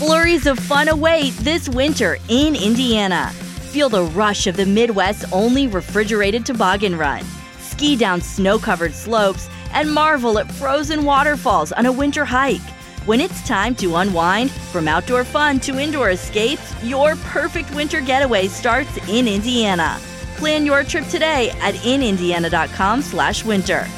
Flurries of fun await this winter in Indiana. Feel the rush of the Midwest's only refrigerated toboggan run. Ski down snow-covered slopes and marvel at frozen waterfalls on a winter hike. When it's time to unwind, from outdoor fun to indoor escapes, your perfect winter getaway starts in Indiana. Plan your trip today at inindiana.com/winter.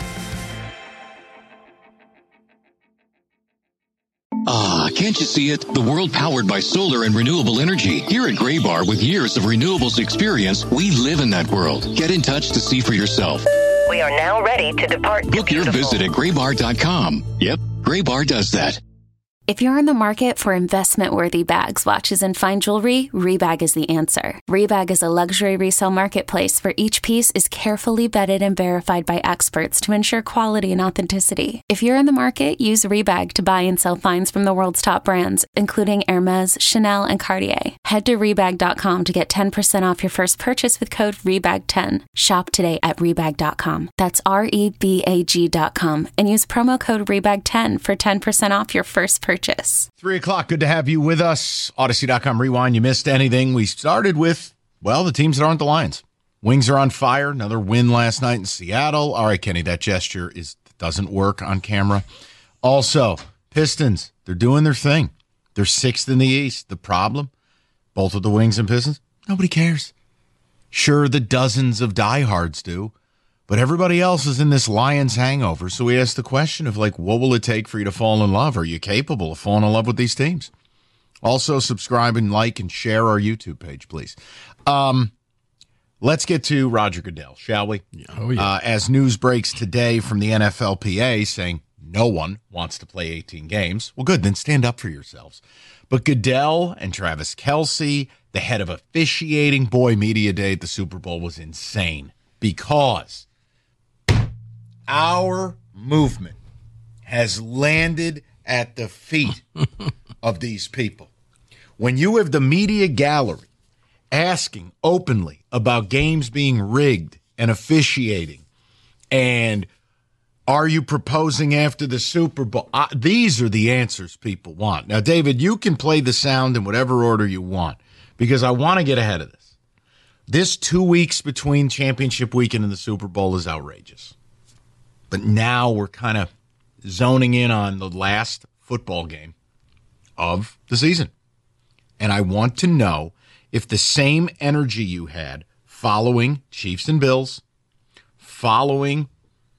Can't you see it? The world powered by solar and renewable energy. Here at Graybar, with years of renewables experience, we live in that world. Get in touch to see for yourself. We are now ready to depart. Book your visit at graybar.com. Yep, Graybar does that. If you're in the market for investment-worthy bags, watches, and fine jewelry, Rebag is the answer. Rebag is a luxury resale marketplace where each piece is carefully vetted and verified by experts to ensure quality and authenticity. If you're in the market, use Rebag to buy and sell finds from the world's top brands, including Hermes, Chanel, and Cartier. Head to Rebag.com to get 10% off your first purchase with code REBAG10. Shop today at Rebag.com. That's REBAG.com. And use promo code REBAG10 for 10% off your first purchase. 3 o'clock. Good to have you with us. Odyssey.com Rewind. You missed anything? We started with, well, the teams that aren't the Lions. Wings are on fire. Another win last night in Seattle. All right, Kenny, that gesture doesn't work on camera. Also, Pistons, they're doing their thing. They're 6th in the East. The problem, both of the Wings and Pistons, nobody cares. Sure, the dozens of diehards do. But everybody else is in this Lions hangover. So we asked the question of, what will it take for you to fall in love? Are you capable of falling in love with these teams? Also, subscribe and like and share our YouTube page, please. Let's get to Roger Goodell, shall we? Oh, yeah. As news breaks today from the NFLPA saying no one wants to play 18 games. Well, good, then stand up for yourselves. But Goodell and Travis Kelce, the head of officiating, media day at the Super Bowl was insane because our movement has landed at the feet of these people. When you have the media gallery asking openly about games being rigged and officiating, and are you proposing after the Super Bowl? These are the answers people want. Now, David, you can play the sound in whatever order you want because I want to get ahead of this. This 2 weeks between championship weekend and the Super Bowl is outrageous. But now we're kind of zoning in on the last football game of the season. And I want to know if the same energy you had following Chiefs and Bills, following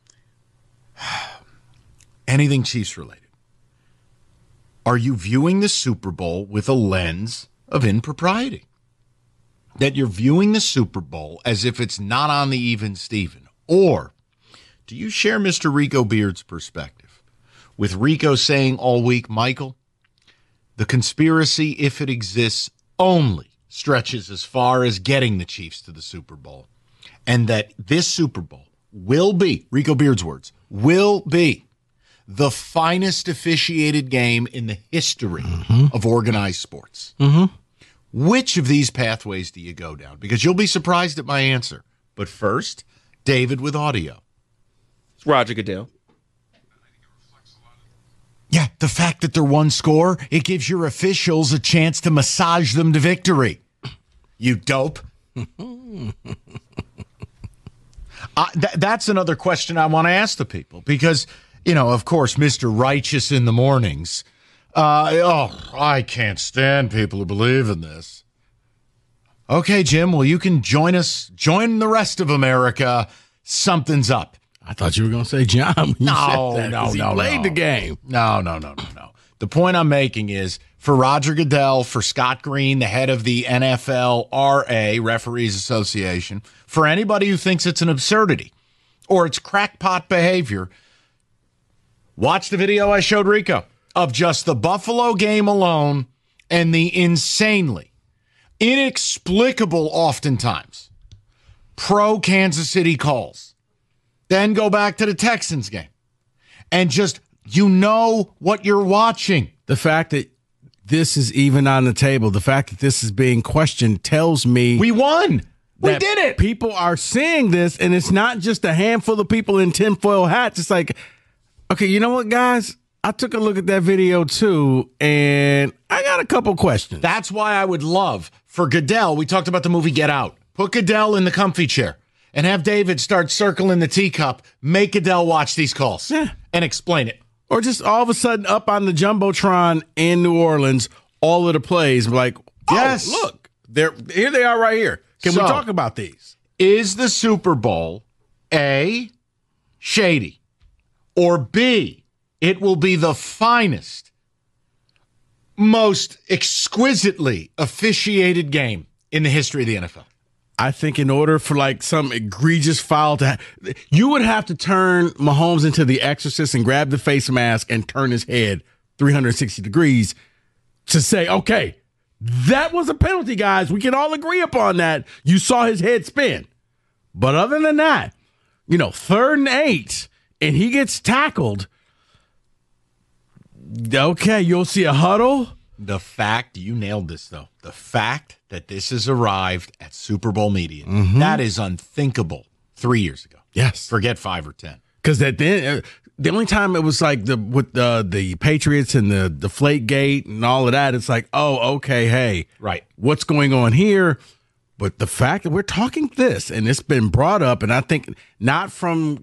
anything Chiefs related, are you viewing the Super Bowl with a lens of impropriety? That you're viewing the Super Bowl as if it's not on the even Steven? Or do you share Mr. Rico Beard's perspective? With Rico saying all week, Michael, the conspiracy, if it exists, only stretches as far as getting the Chiefs to the Super Bowl. And that this Super Bowl will be, Rico Beard's words, will be the finest officiated game in the history of organized sports. Which of these pathways do you go down? Because you'll be surprised at my answer. But first, David with audio. It's Roger Goodell. Yeah, the fact that they're one score, it gives your officials a chance to massage them to victory. You dope. That's another question I want to ask the people because, of course, Mr. Righteous in the mornings. I can't stand people who believe in this. Okay, Jim, well, you can join us. Join the rest of America. Something's up. I thought you were going to say John when you said that, he played the game. No. The point I'm making is for Roger Goodell, for Scott Green, the head of the NFLRA, Referees Association, for anybody who thinks it's an absurdity or it's crackpot behavior, watch the video I showed Rico of just the Buffalo game alone and the insanely, inexplicable, oftentimes, pro-Kansas City calls. Then go back to the Texans game. And just, what you're watching. The fact that this is even on the table, the fact that this is being questioned tells me we won. We did it. People are seeing this, and it's not just a handful of people in tinfoil hats. It's like, okay, you know what, guys? I took a look at that video too, and I got a couple questions. That's why I would love for Goodell. We talked about the movie Get Out. Put Goodell in the comfy chair and have David start circling the teacup. Make Goodell watch these calls and explain it. Or just all of a sudden up on the Jumbotron in New Orleans, all of the plays, like, yes, look, here they are right here. Can we talk about these? Is the Super Bowl A, shady, or B, it will be the finest, most exquisitely officiated game in the history of the NFL? I think in order for like some egregious foul to you would have to turn Mahomes into the Exorcist and grab the face mask and turn his head 360 degrees to say, okay, that was a penalty, guys. We can all agree upon that. You saw his head spin. But other than that, 3rd and 8, and he gets tackled. Okay, you'll see a huddle. The fact, you nailed this, though. The fact that this has arrived at Super Bowl media, that is unthinkable 3 years ago. Yes. Forget 5 or 10. Because then the only time it was like with the Patriots and the Deflategate and all of that, it's like, oh, okay, hey, right, what's going on here? But the fact that we're talking this and it's been brought up, and I think not from,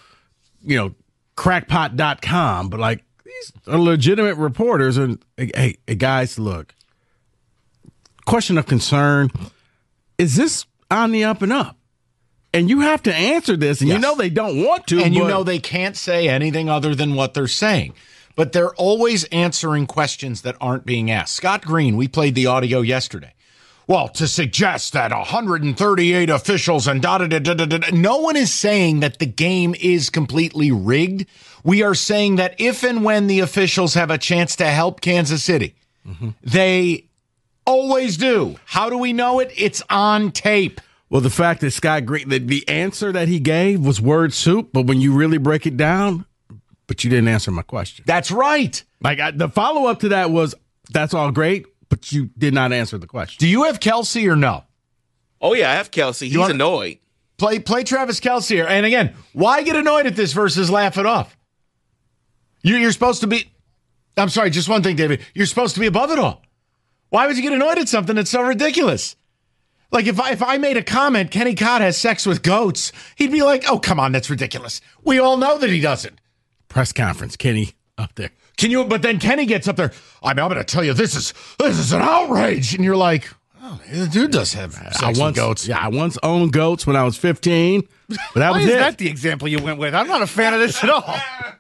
crackpot.com, but like these are legitimate reporters. And hey, guys, look, question of concern, is this on the up and up? And you have to answer this, and yes, they don't want to. And they can't say anything other than what they're saying. But they're always answering questions that aren't being asked. Scott Green, we played the audio yesterday. Well, to suggest that 138 officials and da-da-da-da-da-da, no one is saying that the game is completely rigged. We are saying that if and when the officials have a chance to help Kansas City, they always do. How do we know it? It's on tape. Well, the fact that Scott Green, the answer that he gave was word soup, but when you really break it down, but you didn't answer my question. That's right. The follow-up to that was, that's all great, but you did not answer the question. Do you have Kelsey or no? Oh, yeah, I have Kelsey. He's annoyed. Play Travis Kelsey here. And again, why get annoyed at this versus laugh it off? You're supposed to be, I'm sorry, just one thing, David. You're supposed to be above it all. Why would you get annoyed at something that's so ridiculous? Like if I made a comment, Kenny Cott has sex with goats, he'd be like, oh, come on, that's ridiculous. We all know that he doesn't. Press conference, Kenny up there. But then Kenny gets up there. I'm going to tell you, this is an outrage. And you're like, oh, the dude does have sex with goats. Yeah, I once owned goats when I was 15. But that was Why is it. that the example you went with? I'm not a fan of this at all.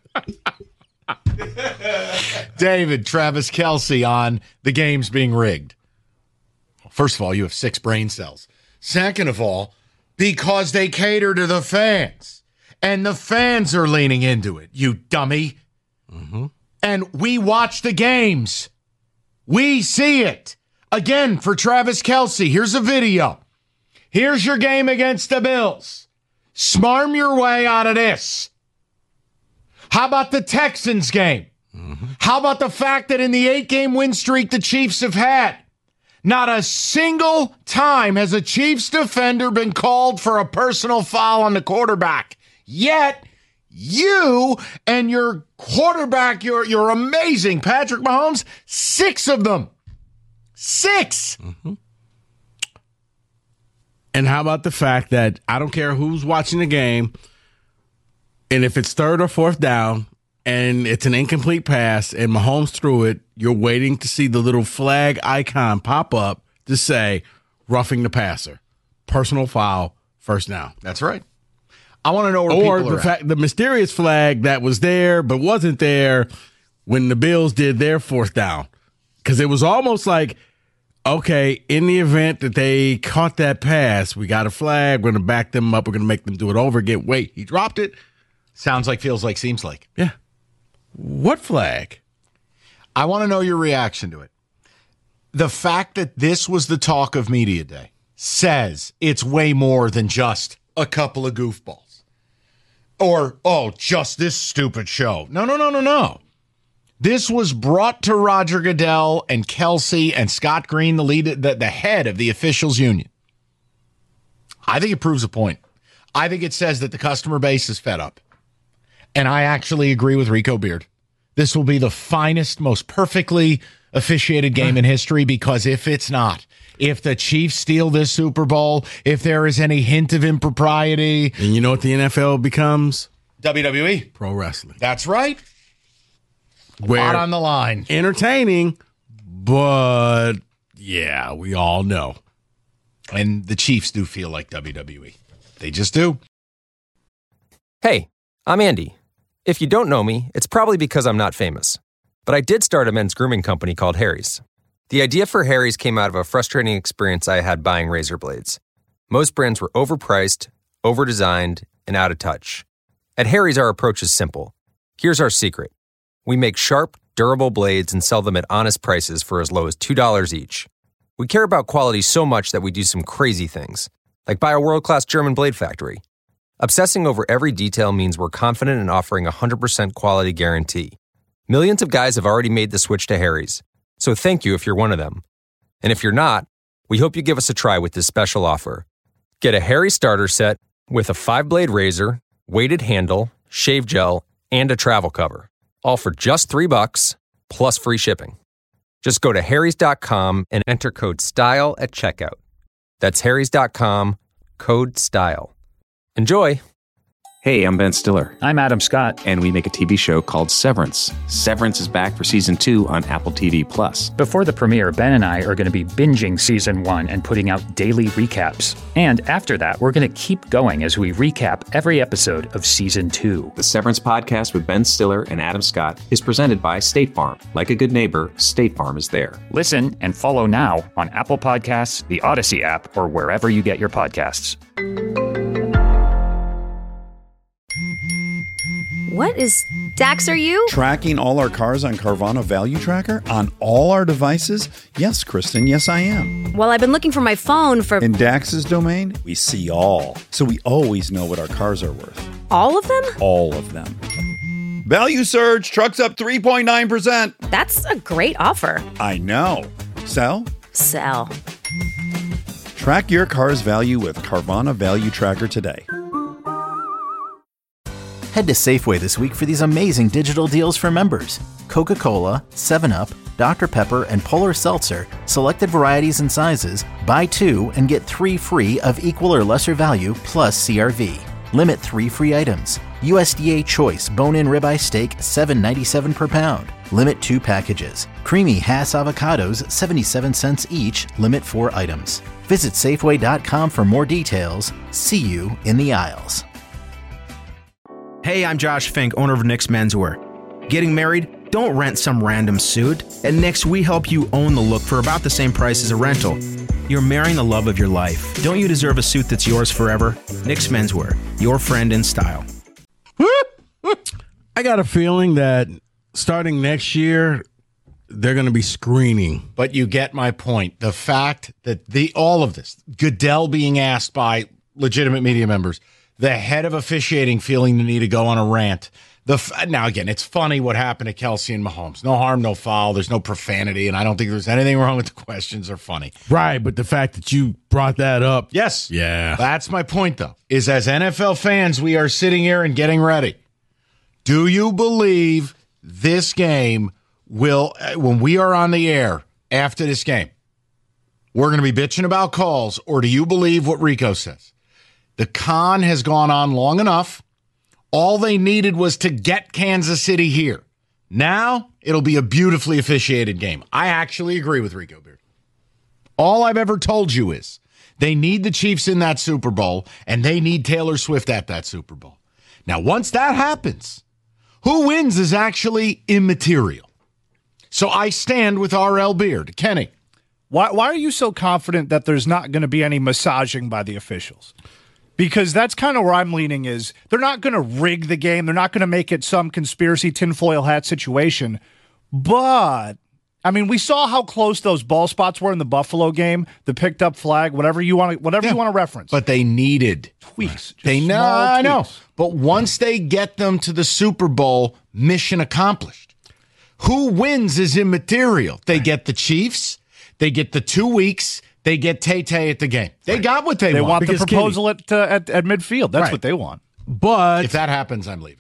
David, Travis Kelsey on the games being rigged. First of all, you have 6 brain cells. Second of all, because they cater to the fans. And the fans are leaning into it, you dummy. And we watch the games. We see it. Again, for Travis Kelsey, here's a video. Here's your game against the Bills. Smarm your way out of this. How about the Texans game? How about the fact that in the 8-game win streak the Chiefs have had, not a single time has a Chiefs defender been called for a personal foul on the quarterback. Yet, you and your quarterback, you're amazing, Patrick Mahomes, 6 of them. 6. And how about the fact that I don't care who's watching the game, and if it's 3rd or 4th down, and it's an incomplete pass, and Mahomes threw it, you're waiting to see the little flag icon pop up to say, roughing the passer, personal foul, 1st down. That's right. I want to know where people are at. The mysterious flag that was there but wasn't there when the Bills did their 4th down. Because it was almost like, okay, in the event that they caught that pass, we got a flag, we're going to back them up, we're going to make them do it over again. Wait, he dropped it? Sounds like, feels like, seems like. Yeah. What flag? I want to know your reaction to it. The fact that this was the talk of media day says it's way more than just a couple of goofballs. Or, oh, just this stupid show. No. This was brought to Roger Goodell and Kelsey and Scott Green, the head of the officials union. I think it proves a point. I think it says that the customer base is fed up. And I actually agree with Rico Beard this will be the finest, most perfectly officiated game in history, because if it's not, if the Chiefs steal this Super Bowl, if there is any hint of impropriety. And you know what the NFL becomes? WWE. Pro wrestling. That's right. Where Out on the line. Entertaining, but yeah, we all know. And the Chiefs do feel like WWE. They just do. Hey, I'm Andy. If you don't know me, it's probably because I'm not famous. But I did start a men's grooming company called Harry's. The idea for Harry's came out of a frustrating experience I had buying razor blades. Most brands were overpriced, overdesigned, and out of touch. At Harry's, our approach is simple. Here's our secret. We make sharp, durable blades and sell them at honest prices for as low as $2 each. We care about quality so much that we do some crazy things, like buy a world-class German blade factory. Obsessing over every detail means we're confident in offering a 100% quality guarantee. Millions of guys have already made the switch to Harry's, so thank you if you're one of them. And if you're not, we hope you give us a try with this special offer. Get a Harry starter set with a 5-blade razor, weighted handle, shave gel, and a travel cover, all for just $3 plus free shipping. Just go to harrys.com and enter code STYLE at checkout. That's harrys.com, code STYLE. Enjoy! Hey, I'm Ben Stiller. I'm Adam Scott. And we make a TV show called Severance. Severance is back for Season 2 on Apple TV+. Before the premiere, Ben and I are going to be binging Season 1 and putting out daily recaps. And after that, we're going to keep going as we recap every episode of Season 2. The Severance podcast with Ben Stiller and Adam Scott is presented by State Farm. Like a good neighbor, State Farm is there. Listen and follow now on Apple Podcasts, the Odyssey app, or wherever you get your podcasts. What is Dax, are you? Tracking all our cars on Carvana Value Tracker on all our devices? Yes, Kristen, yes I am. Well, I've been looking for my phone for... In Dax's domain, we see all. So we always know what our cars are worth. All of them? All of them. Value surge, trucks up 3.9%. That's a great offer. I know. Sell? Sell. Track your car's value with Carvana Value Tracker today. Head to Safeway this week for these amazing digital deals for members. Coca-Cola, 7-Up, Dr. Pepper, and Polar Seltzer, selected varieties and sizes, buy 2 and get 3 free of equal or lesser value plus CRV. Limit 3 free items. USDA Choice bone-in ribeye steak, $7.97 per pound. Limit 2 packages. Creamy Hass avocados, 77 cents each. Limit 4 items. Visit Safeway.com for more details. See you in the aisles. Hey, I'm Josh Fink, owner of Nick's Menswear. Getting married? Don't rent some random suit. At Nick's, we help you own the look for about the same price as a rental. You're marrying the love of your life. Don't you deserve a suit that's yours forever? Nick's Menswear, your friend in style. I got a feeling that starting next year, they're going to be screening. But you get my point. The fact that all of this, Goodell being asked by legitimate media members, the head of officiating feeling the need to go on a rant. Now, again, it's funny what happened to Kelsey and Mahomes. No harm, no foul. There's no profanity, and I don't think there's anything wrong with the questions. They're funny. Right, but the fact that you brought that up. Yes. Yeah. That's my point, though, is as NFL fans, we are sitting here and getting ready. Do you believe this game will, when we are on the air after this game, we're going to be bitching about calls, or do you believe what Rico says? The con has gone on long enough. All they needed was to get Kansas City here. Now, it'll be a beautifully officiated game. I actually agree with Rico Beard. All I've ever told you is they need the Chiefs in that Super Bowl, and they need Taylor Swift at that Super Bowl. Now, once that happens, who wins is actually immaterial. So I stand with R.L. Beard. Kenny. Why are you so confident that there's not going to be any massaging by the officials? Because that's kind of where I'm leaning is they're not going to rig the game. They're not going to make it some conspiracy tinfoil hat situation. But, I mean, we saw how close those ball spots were in the Buffalo game, the picked up flag, whatever you want to reference. But they needed tweaks. I know. But once they get them to the Super Bowl, mission accomplished. Who wins is immaterial. They get the Chiefs. They get the 2 weeks. They get Tay-Tay at the game. They got what they want. They want the proposal at midfield. That's what they want. But if that happens, I'm leaving.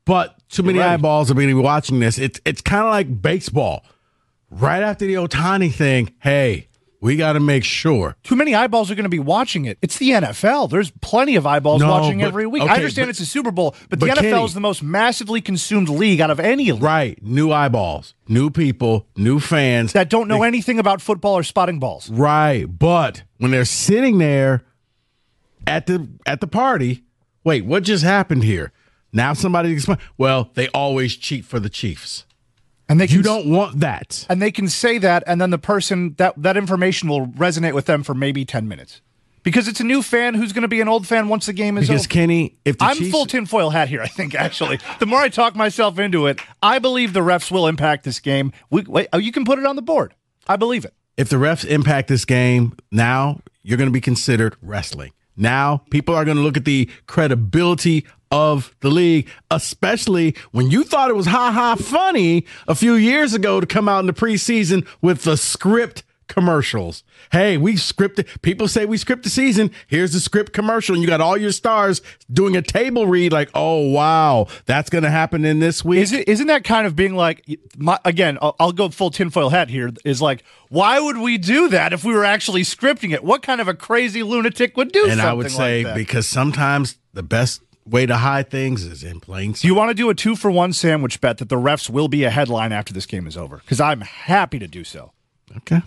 But too many eyeballs are going to be watching this. It's kind of like baseball. Right after the Ohtani thing, hey, we got to make sure. Too many eyeballs are going to be watching it. It's the NFL. There's plenty of eyeballs watching every week. I understand it's a Super Bowl, but the NFL Kenny, is the most massively consumed league out of any league. Right. New eyeballs, new people, new fans. That don't know anything about football or spotting balls. Right. But when they're sitting there at the party, wait, what just happened here? Now somebody explain. Well, they always cheat for the Chiefs. And you don't want that. And they can say that, and then the person, that information will resonate with them for maybe 10 minutes. Because it's a new fan who's going to be an old fan once the game is over. Because, Kenny, if the I'm Chiefs... full tinfoil hat here, I think, actually. The more I talk myself into it, I believe the refs will impact this game. You can put it on the board. I believe it. If the refs impact this game, now you're going to be considered wrestling. Now people are going to look at the credibility of the league, especially when you thought it was funny a few years ago to come out in the preseason with the script commercials. Hey, we scripted. People say we script the season. Here's the script commercial, and you got all your stars doing a table read. Like, oh wow, that's going to happen in this week. Isn't that kind of being like? Again, I'll go full tinfoil hat here. Is like, why would we do that if we were actually scripting it? What kind of a crazy lunatic would do something like that? And I would say because sometimes the best way to hide things is in plain sight. Do you want to do a 2-for-1 sandwich bet that the refs will be a headline after this game is over? Because I'm happy to do so. Okay.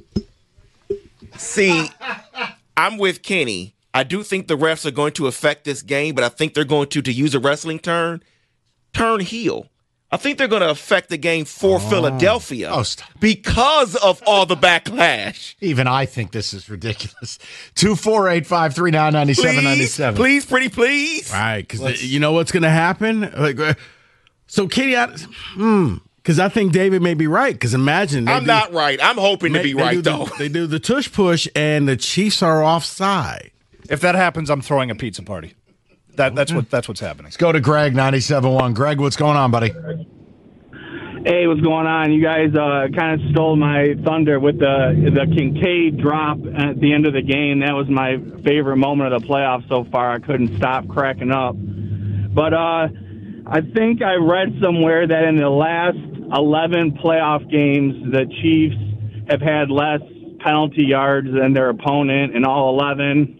See, I'm with Kenny. I do think the refs are going to affect this game, but I think they're going to use a wrestling turn heel. I think they're going to affect the game for Philadelphia because of all the backlash. Even I think this is ridiculous. 248-539-9797. Please, pretty please. Right, because you know what's going to happen? So, Kenny, because I think David may be right. Because imagine. I'm not right. I'm hoping to be right, though. They do the tush push, and the Chiefs are offside. If that happens, I'm throwing a pizza party. That's what's happening. Let's go to Greg, 97.1. Greg, what's going on, buddy? Hey, what's going on? You guys kind of stole my thunder with the Kincaid drop at the end of the game. That was my favorite moment of the playoffs so far. I couldn't stop cracking up. But I think I read somewhere that in the last 11 playoff games, the Chiefs have had less penalty yards than their opponent in all 11.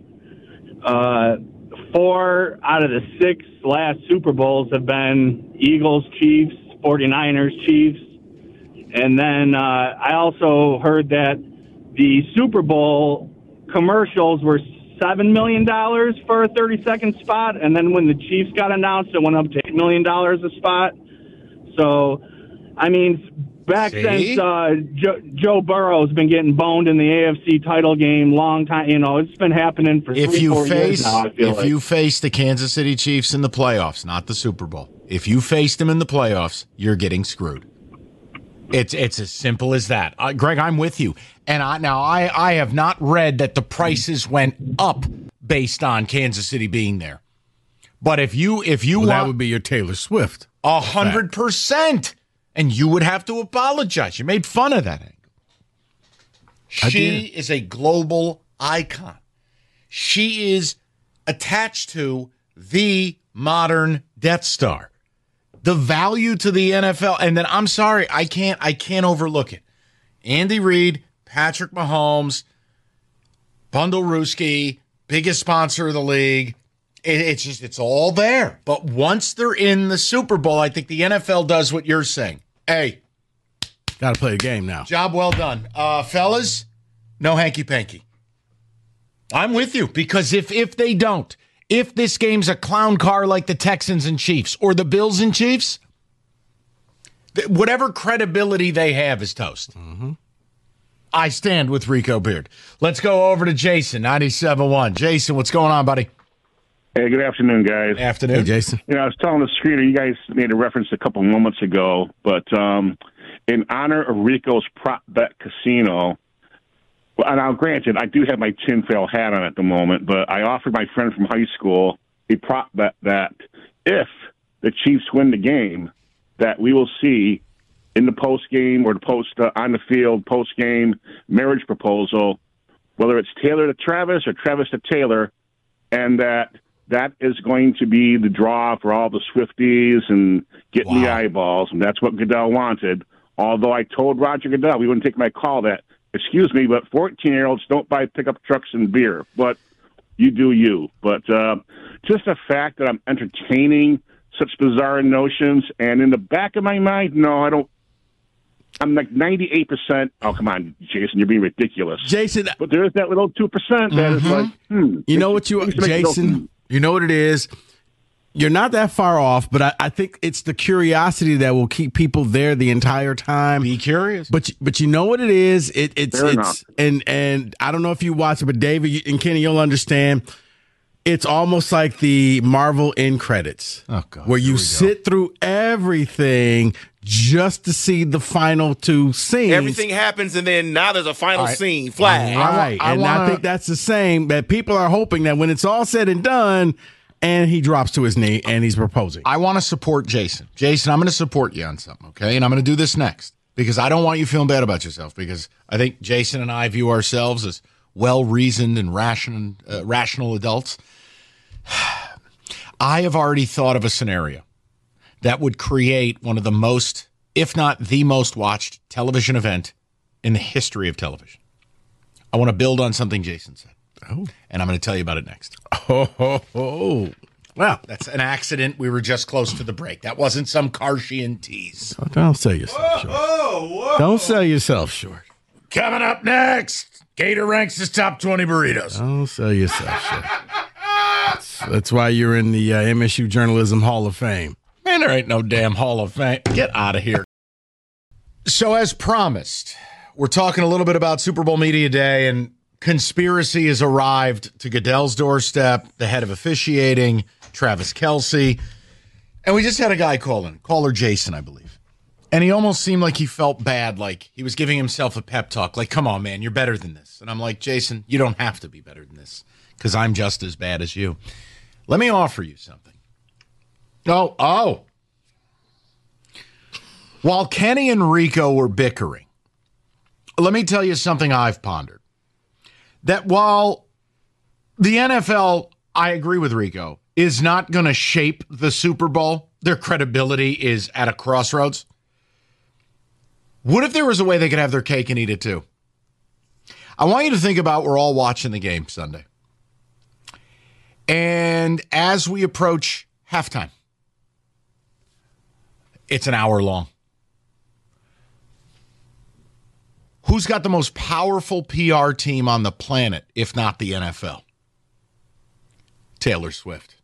4 out of the 6 last Super Bowls have been Eagles, Chiefs, 49ers, Chiefs. And then I also heard that the Super Bowl commercials were $7 million for a 30-second spot. And then when the Chiefs got announced, it went up to $8 million a spot. So, I mean, since Joe Burrow's been getting boned in the AFC title game, long time, it's been happening for 3-4 years now, I feel like. You face the Kansas City Chiefs in the playoffs, not the Super Bowl, if you face them in the playoffs, you're getting screwed. It's as simple as that. Greg, I'm with you. And I have not read that the prices went up based on Kansas City being there. But if you want, that would be your Taylor Swift. 100%. And you would have to apologize. You made fun of that angle. She is a global icon. She is attached to the modern Death Star. The value to the NFL, and then I'm sorry, I can't overlook it. Andy Reid, Patrick Mahomes, Bundle-Ruski, biggest sponsor of the league. It's all there. But once they're in the Super Bowl, I think the NFL does what you're saying. Hey, got to play the game now. Job well done. Fellas, no hanky-panky. I'm with you, because if they don't, if this game's a clown car like the Texans and Chiefs or the Bills and Chiefs, whatever credibility they have is toast. Mm-hmm. I stand with Rico Beard. Let's go over to Jason, 97.1. Jason, what's going on, buddy? Hey, good afternoon, guys. Afternoon. Hey, Jason. I was telling the screener, you guys made a reference a couple moments ago, but in honor of Rico's prop bet casino, well, now granted, I do have my tinfoil hat on at the moment, but I offered my friend from high school a prop bet that if the Chiefs win the game, that we will see in the post-game or the on the field post-game marriage proposal, whether it's Taylor to Travis or Travis to Taylor, and that that is going to be the draw for all the Swifties and getting the eyeballs, and that's what Goodell wanted. Although I told Roger Goodell we wouldn't take my call that, excuse me, but 14-year-olds don't buy pickup trucks and beer. But you do you. But just the fact that I'm entertaining such bizarre notions, and in the back of my mind, no, I don't. I'm like 98%. Oh, come on, Jason, you're being ridiculous. Jason. But there is that little 2% that is like, You know what Jason, you know what it is? You're not that far off, but I think it's the curiosity that will keep people there the entire time. Be curious. But you know what it is? It's and I don't know if you watch it, but David and Kenny, you'll understand. It's almost like the Marvel end credits. Oh, God. Where you sit through everything just to see the final two scenes. Everything happens, and then now there's a final scene. Flag. Right. I think that's the same. That people are hoping that when it's all said and done, and he drops to his knee and he's proposing. I want to support Jason. Jason, I'm going to support you on something, okay? And I'm going to do this next because I don't want you feeling bad about yourself, because I think Jason and I view ourselves as well-reasoned and rational adults. I have already thought of a scenario that would create one of the most, if not the most watched television event in the history of television. I want to build on something Jason said. Oh. And I'm going to tell you about it next. Oh. Well, that's an accident. We were just close to the break. That wasn't some Karshian tease. Oh, don't sell yourself short. Don't sell yourself short. Coming up next, Gator ranks his top 20 burritos. Don't sell yourself short. That's why you're in the MSU Journalism Hall of Fame. Man, there ain't no damn Hall of Fame. Get out of here. So as promised, we're talking a little bit about Super Bowl Media Day, and conspiracy has arrived to Goodell's doorstep, the head of officiating, Travis Kelce. And we just had a guy caller Jason, I believe. And he almost seemed like he felt bad, like he was giving himself a pep talk, like, come on, man, you're better than this. And I'm like, Jason, you don't have to be better than this, because I'm just as bad as you. Let me offer you something. Oh. While Kenny and Rico were bickering, let me tell you something I've pondered. That while the NFL, I agree with Rico, is not going to shape the Super Bowl, their credibility is at a crossroads. What if there was a way they could have their cake and eat it too? I want you to think about, we're all watching the game Sunday. And as we approach halftime, it's an hour long. Who's got the most powerful PR team on the planet, if not the NFL? Taylor Swift.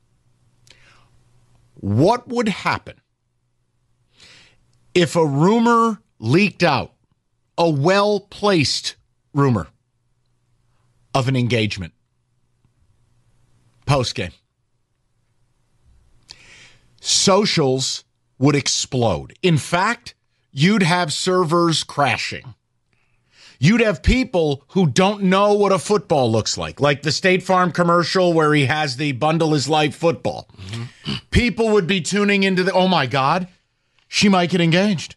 What would happen if a rumor leaked out, a well-placed rumor of an engagement post-game? Socials would explode. In fact, you'd have servers crashing. You'd have people who don't know what a football looks like the State Farm commercial where he has the bundle his life football. Mm-hmm. People would be tuning into oh my God, she might get engaged.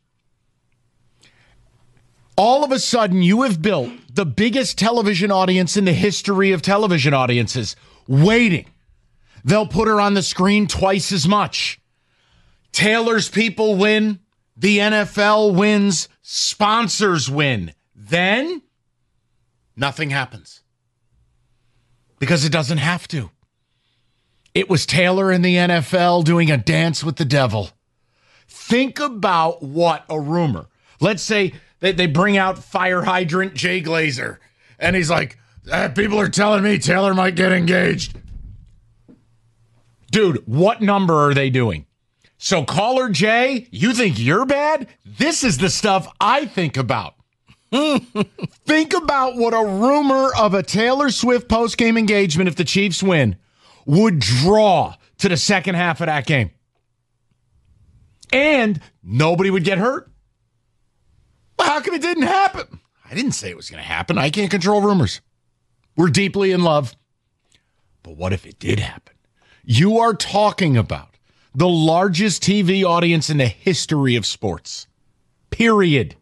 All of a sudden, you have built the biggest television audience in the history of television audiences waiting. They'll put her on the screen twice as much. Taylor's people win. The NFL wins. Sponsors win. Then, nothing happens. Because it doesn't have to. It was Taylor and the NFL doing a dance with the devil. Think about what a rumor. Let's say they bring out fire hydrant Jay Glazer. And he's like, people are telling me Taylor might get engaged. Dude, what number are they doing? So caller Jay, you think you're bad? This is the stuff I think about. Think about what a rumor of a Taylor Swift post-game engagement, if the Chiefs win, would draw to the second half of that game. And nobody would get hurt. Well, how come it didn't happen? I didn't say it was going to happen. I can't control rumors. We're deeply in love. But what if it did happen? You are talking about the largest TV audience in the history of sports. Period.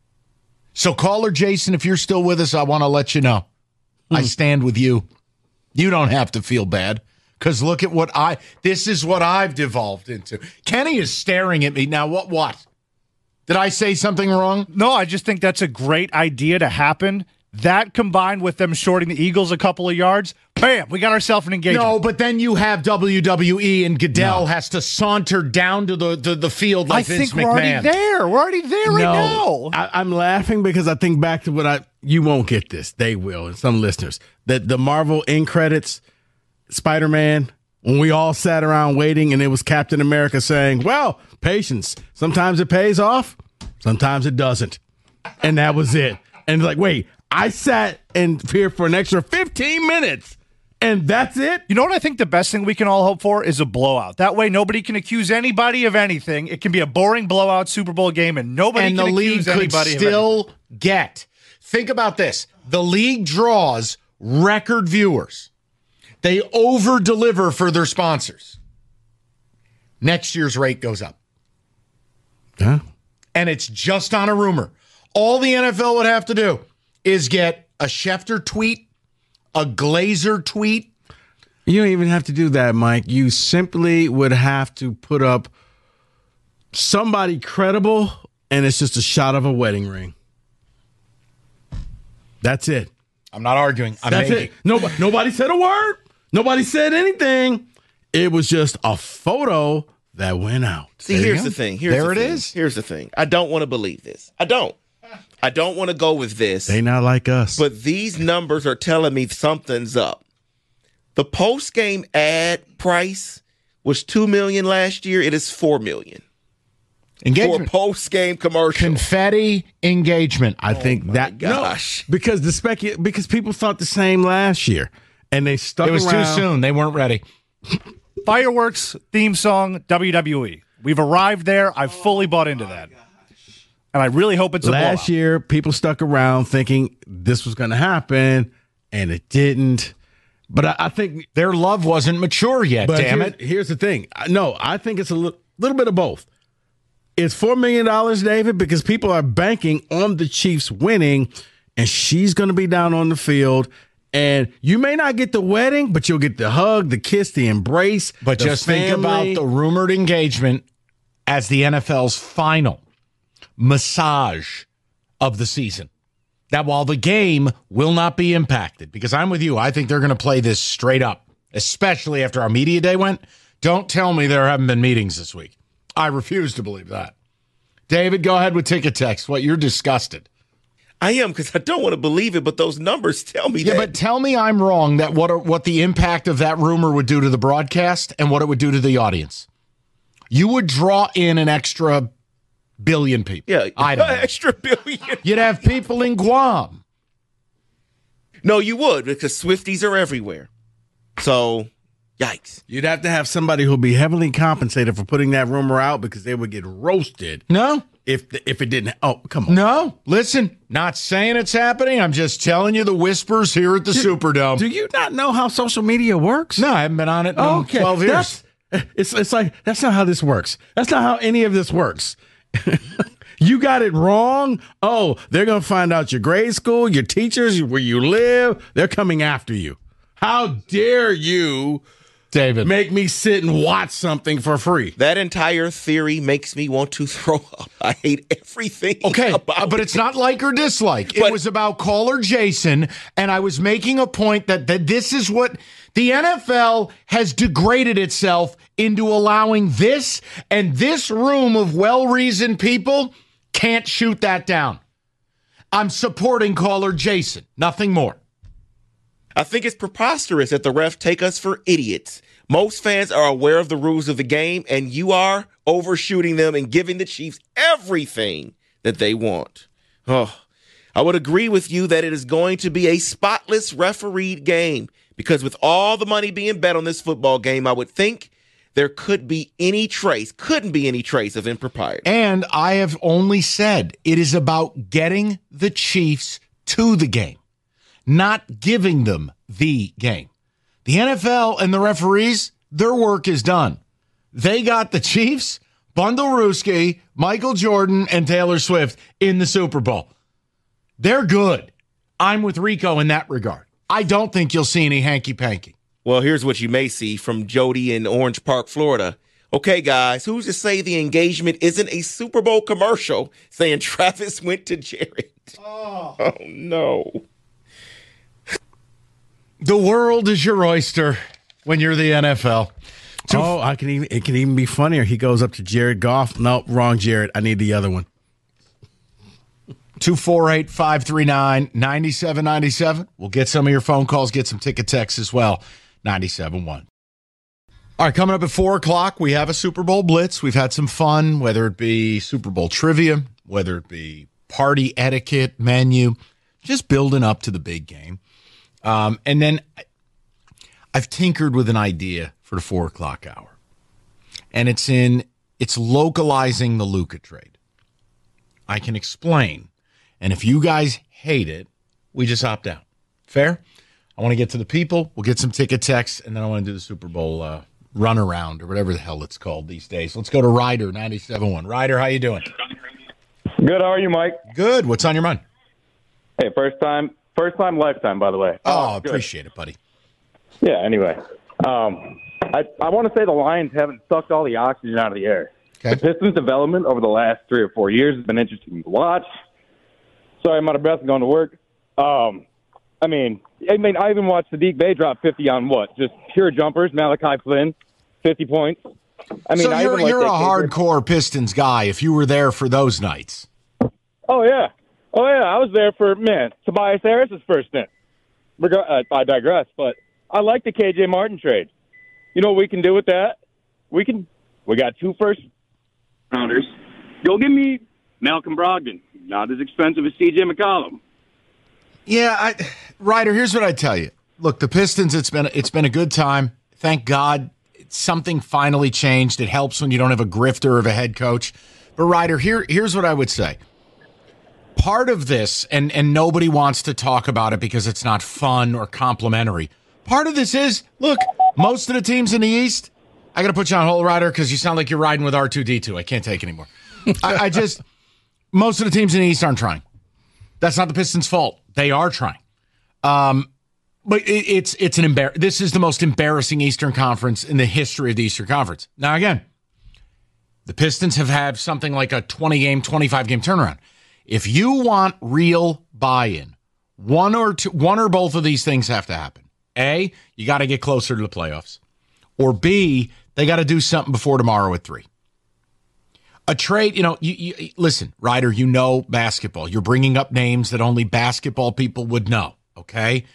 So caller Jason, if you're still with us, I want to let you know. I stand with you. You don't have to feel bad because look at this is what I've devolved into. Kenny is staring at me. Now, what? Did I say something wrong? No, I just think that's a great idea to happen. That combined with them shorting the Eagles a couple of yards, bam, we got ourselves an engagement. No, but then you have WWE and Goodell has to saunter down to the field like Vince McMahon. We're already there. We're already there right now. I'm laughing because I think back to what you won't get this. They will, and some listeners. That the Marvel end credits, Spider-Man, when we all sat around waiting and it was Captain America saying, well, patience. Sometimes it pays off. Sometimes it doesn't. And that was it. And like, wait, I sat here for an extra 15 minutes, and that's it? You know what I think the best thing we can all hope for is a blowout. That way nobody can accuse anybody of anything. It can be a boring blowout Super Bowl game, and nobody can accuse anybody of anything. And the league could still get. Think about this. The league draws record viewers. They over-deliver for their sponsors. Next year's rate goes up. Huh? And it's just on a rumor. All the NFL would have to do is get a Schefter tweet, a Glazer tweet. You don't even have to do that, Mike. You simply would have to put up somebody credible, and it's just a shot of a wedding ring. That's it. I'm not arguing. That's it. Nobody said a word. Nobody said anything. It was just a photo that went out. See, here's the thing. Here's the thing. I don't want to believe this. I don't want to go with this. They not like us. But these numbers are telling me something's up. The post-game ad price was $2 million last year. It is $4 million. Engagement. For a post-game commercial. Confetti engagement. I think that. Gosh. No, because people thought the same last year. And they stuck around. It was too soon. They weren't ready. Fireworks, theme song, WWE. We've arrived there. I've fully bought into that. And I really hope it's a blowout. Last year, people stuck around thinking this was going to happen, and it didn't. But I think their love wasn't mature yet, damn it. Here's the thing. No, I think it's a little bit of both. It's $4 million, David, because people are banking on the Chiefs winning, and she's going to be down on the field. And you may not get the wedding, but you'll get the hug, the kiss, the embrace. But just think about the rumored engagement as the NFL's final massage of the season. That while the game will not be impacted, because I'm with you, I think they're going to play this straight up, especially after our media day went. Don't tell me there haven't been meetings this week. I refuse to believe that. David, go ahead with ticket text. What, you're disgusted. I am, because I don't want to believe it, but those numbers tell me that. Yeah, but tell me I'm wrong, that what the impact of that rumor would do to the broadcast and what it would do to the audience. You would draw in an extra billion people. Yeah, I don't know. Extra billion. You'd have people in Guam. No, you would, because Swifties are everywhere. So, yikes. You'd have to have somebody who'll be heavily compensated for putting that rumor out because they would get roasted. No. If it didn't. Oh, come on. No. Listen, not saying it's happening. I'm just telling you the whispers here at the Superdome. Do you not know how social media works? No, I haven't been on it in 12 years. It's like, that's not how this works. That's not how any of this works. You got it wrong. Oh, they're going to find out your grade school, your teachers, where you live. They're coming after you. How dare you, David, make me sit and watch something for free? That entire theory makes me want to throw up. I hate everything. Okay, but it's not like or dislike. It was about caller Jason, and I was making a point that this is what the NFL has degraded itself into, allowing this, and this room of well-reasoned people can't shoot that down. I'm supporting caller Jason, nothing more. I think it's preposterous that the refs take us for idiots. Most fans are aware of the rules of the game, and you are overshooting them and giving the Chiefs everything that they want. Oh, I would agree with you that it is going to be a spotless refereed game, because with all the money being bet on this football game, I would think there couldn't be any trace of impropriety. And I have only said it is about getting the Chiefs to the game, not giving them the game. The NFL and the referees, their work is done. They got the Chiefs, Bundelruski, Michael Jordan, and Taylor Swift in the Super Bowl. They're good. I'm with Rico in that regard. I don't think you'll see any hanky-panky. Well, here's what you may see from Jody in Orange Park, Florida. Okay, guys, who's to say the engagement isn't a Super Bowl commercial saying Travis went to Jared? Oh no. The world is your oyster when you're the NFL. It can even be funnier. He goes up to Jared Goff. No, wrong Jared. I need the other one. 248-539-9797. We'll get some of your phone calls, get some ticket texts as well. 97.1. All right, coming up at 4 o'clock, we have a Super Bowl Blitz. We've had some fun, whether it be Super Bowl trivia, whether it be party etiquette, menu, just building up to the big game. And then I've tinkered with an idea for the 4 o'clock hour. And it's localizing the Luka trade. I can explain. And if you guys hate it, we just opt out. Fair? I want to get to the people. We'll get some ticket texts, and then I want to do the Super Bowl runaround or whatever the hell it's called these days. Let's go to Ryder, 97.1. Ryder, how you doing? Good. How are you, Mike? Good. What's on your mind? Hey, first time, lifetime, by the way. Oh, appreciate it, buddy. Yeah, anyway. I want to say the Lions haven't sucked all the oxygen out of the air. Okay. The Pistons' development over the last 3 or 4 years has been interesting to watch. Sorry, I'm out of breath and going to work. I even watched Sadiq Bey drop 50 on what? Just pure jumpers. Malachi Flynn, 50 points. So you're a hardcore Pistons guy if you were there for those nights. Oh, yeah. I was there for, Tobias Harris's first stint. I digress, but I like the KJ Martin trade. You know what we can do with that? We got 2 first-rounders. Go give me Malcolm Brogdon. Not as expensive as C.J. McCollum. Yeah, Ryder, here's what I tell you. Look, the Pistons, it's been a good time. Thank God something finally changed. It helps when you don't have a grifter of a head coach. But Ryder, here's what I would say. Part of this, and nobody wants to talk about it because it's not fun or complimentary. Part of this is, look, most of the teams in the East, I got to put you on hold, Ryder, because you sound like you're riding with R2-D2. I can't take it anymore. Most of the teams in the East aren't trying. That's not the Pistons' fault. They are trying. But it's an this is the most embarrassing Eastern Conference in the history of the Eastern Conference. Now, again, the Pistons have had something like a 20-game, 25-game turnaround. If you want real buy-in, one or both of these things have to happen. A, you got to get closer to the playoffs. Or B, they got to do something before tomorrow at 3. A trade, you listen, Ryder, you know basketball. You're bringing up names that only basketball people would know, okay?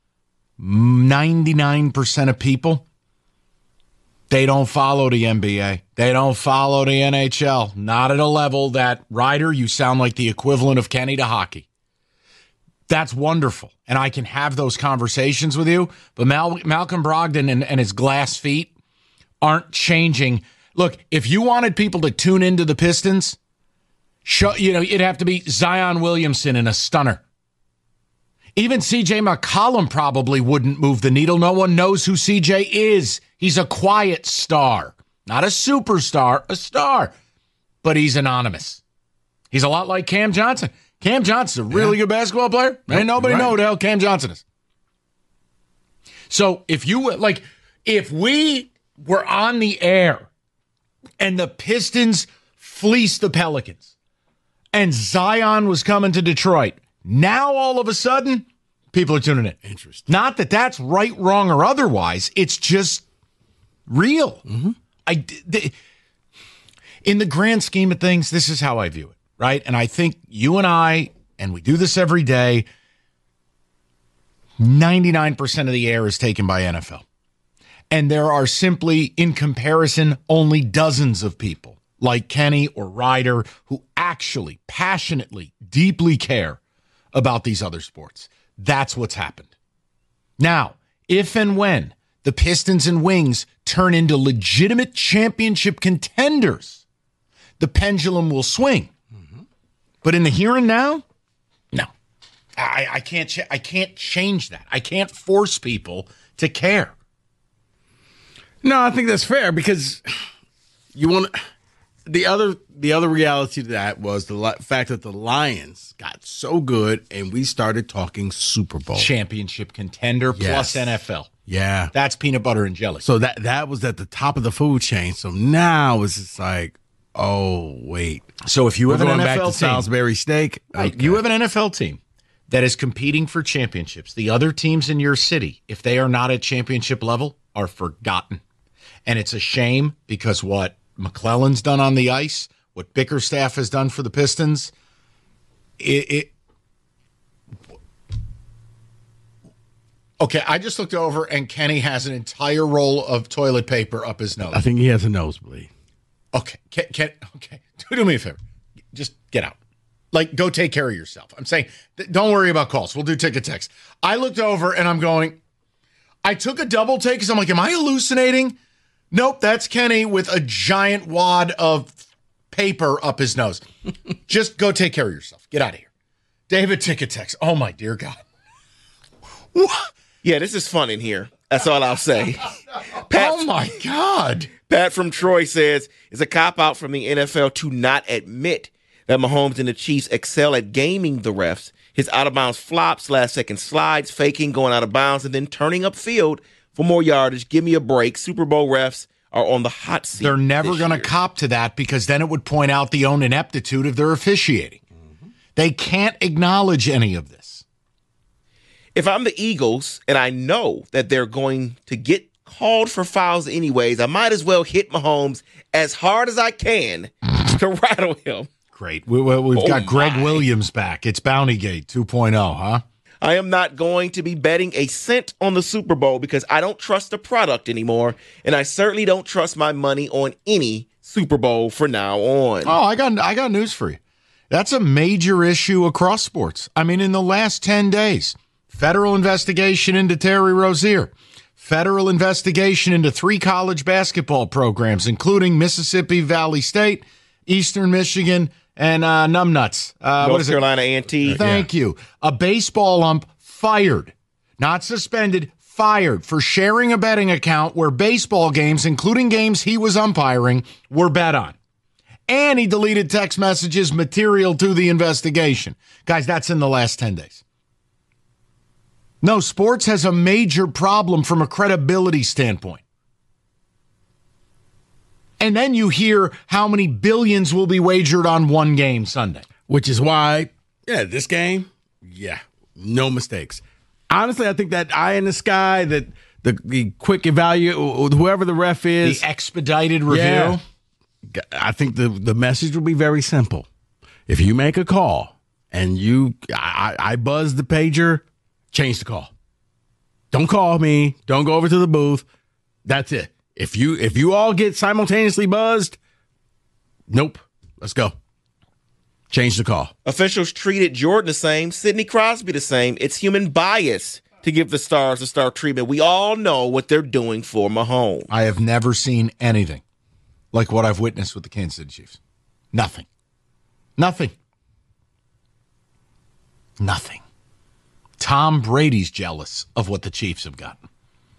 99% of people, they don't follow the NBA. They don't follow the NHL. Not at a level that, Ryder, you sound like the equivalent of Kenny to hockey. That's wonderful, and I can have those conversations with you, but Malcolm Brogdon and his glass feet aren't changing. Look, if you wanted people to tune into the Pistons, it'd have to be Zion Williamson in a stunner. Even C.J. McCollum probably wouldn't move the needle. No one knows who C.J. is. He's a quiet star. Not a superstar, a star. But he's anonymous. He's a lot like Cam Johnson. Cam Johnson's a really good basketball player. Ain't nobody know who the hell Cam Johnson is. So if we were on the air and the Pistons fleeced the Pelicans and Zion was coming to Detroit, now all of a sudden, people are tuning in. Interesting. Not that that's right, wrong, or otherwise. It's just real. Mm-hmm. In the grand scheme of things, this is how I view it, right? And I think you and I, and we do this every day, 99% of the air is taken by NFL. And there are simply, in comparison, only dozens of people like Kenny or Ryder who actually, passionately, deeply care about these other sports. That's what's happened. Now, if and when the Pistons and Wings turn into legitimate championship contenders, the pendulum will swing. Mm-hmm. But in the here and now, no. I can't change that. I can't force people to care. No, I think that's fair because you want to. the other reality to that was the fact that the Lions got so good, and we started talking Super Bowl championship contender plus NFL. Yeah, that's peanut butter and jelly. So that was at the top of the food chain. So now it's just like, oh wait. So if you have an NFL back to team, Salisbury steak, right, you have an NFL team that is competing for championships. The other teams in your city, if they are not at championship level, are forgotten. And it's a shame because what McClellan's done on the ice, what Bickerstaff has done for the Pistons, okay, I just looked over and Kenny has an entire roll of toilet paper up his nose. I think he has a nosebleed. Okay, okay. Do me a favor. Just get out. Like, go take care of yourself. I'm saying, don't worry about calls. We'll do ticket text. I looked over and I'm going, I took a double take because I'm like, am I hallucinating? Nope, that's Kenny with a giant wad of paper up his nose. Just go take care of yourself. Get out of here. David, ticket text. Oh, my dear God. What? Yeah, this is fun in here. That's all I'll say. Pat, oh, my God. Pat from Troy says, it's a cop-out from the NFL to not admit that Mahomes and the Chiefs excel at gaming the refs. His out-of-bounds flops, last-second slides, faking, going out of bounds, and then turning upfield for more yardage. Give me a break. Super Bowl refs are on the hot seat. They're never going to cop to that because then it would point out the own ineptitude of their officiating. Mm-hmm. They can't acknowledge any of this. If I'm the Eagles and I know that they're going to get called for fouls anyways, I might as well hit Mahomes as hard as I can to rattle him. Great. We've got Greg Williams back. It's Bountygate 2.0, huh? I am not going to be betting a cent on the Super Bowl because I don't trust the product anymore, and I certainly don't trust my money on any Super Bowl from now on. Oh, I got news for you. That's a major issue across sports. I mean, in the last 10 days, federal investigation into Terry Rozier, federal investigation into 3 college basketball programs, including Mississippi Valley State, Eastern Michigan, and Numbnuts. North Carolina A&T. Thank you. A baseball ump fired, not suspended, fired for sharing a betting account where baseball games, including games he was umpiring, were bet on. And he deleted text messages material to the investigation. Guys, that's in the last 10 days. No, sports has a major problem from a credibility standpoint. And then you hear how many billions will be wagered on one game Sunday. Which is why, this game, no mistakes. Honestly, I think that eye in the sky, that the quick evaluate, whoever the ref is. The expedited review. I think the message will be very simple. If you make a call and I buzz the pager, change the call. Don't call me. Don't go over to the booth. That's it. If you all get simultaneously buzzed, nope. Let's go. Change the call. Officials treated Jordan the same, Sidney Crosby the same. It's human bias to give the stars the star treatment. We all know what they're doing for Mahomes. I have never seen anything like what I've witnessed with the Kansas City Chiefs. Nothing. Tom Brady's jealous of what the Chiefs have gotten.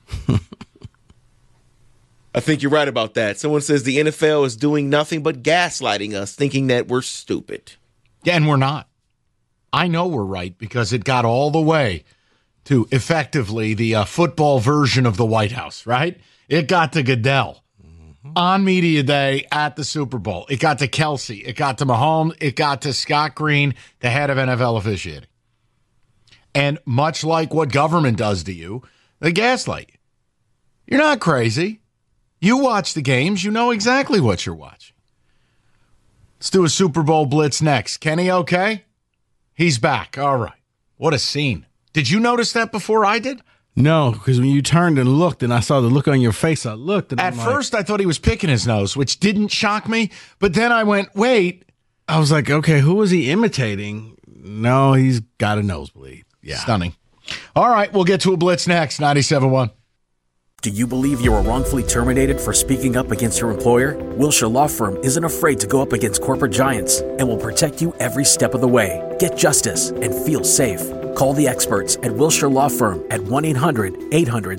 I think you're right about that. Someone says the NFL is doing nothing but gaslighting us, thinking that we're stupid. Yeah, and we're not. I know we're right because it got all the way to effectively the football version of the White House, right? It got to Goodell on media day at the Super Bowl. It got to Kelsey. It got to Mahomes. It got to Scott Green, the head of NFL officiating. And much like what government does to you, they gaslight you. You're not crazy. You watch the games. You know exactly what you're watching. Let's do a Super Bowl blitz next. Kenny okay? He's back. All right. What a scene. Did you notice that before I did? No, because when you turned and looked and I saw the look on your face, I looked. And At first, I thought he was picking his nose, which didn't shock me. But then I went, wait. I was like, okay, who was he imitating? No, he's got a nosebleed. Yeah. Stunning. All right, we'll get to a blitz next. 97.1. Do you believe you were wrongfully terminated for speaking up against your employer? Wilshire Law Firm isn't afraid to go up against corporate giants and will protect you every step of the way. Get justice and feel safe. Call the experts at Wilshire Law Firm at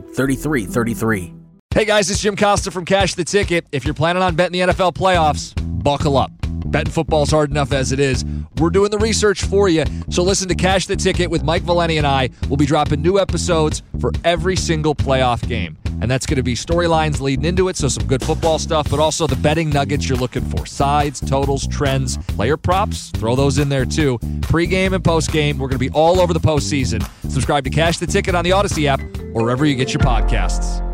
1-800-800-3333. Hey guys, it's Jim Costa from Cash the Ticket. If you're planning on betting the NFL playoffs, buckle up. Betting football's hard enough as it is. We're doing the research for you. So listen to Cash the Ticket with Mike Valeni and I. We'll be dropping new episodes for every single playoff game. And that's going to be storylines leading into it, so some good football stuff, but also the betting nuggets you're looking for. Sides, totals, trends, player props, throw those in there too. Pre-game and post-game, we're going to be all over the postseason. Subscribe to Cash the Ticket on the Odyssey app or wherever you get your podcasts.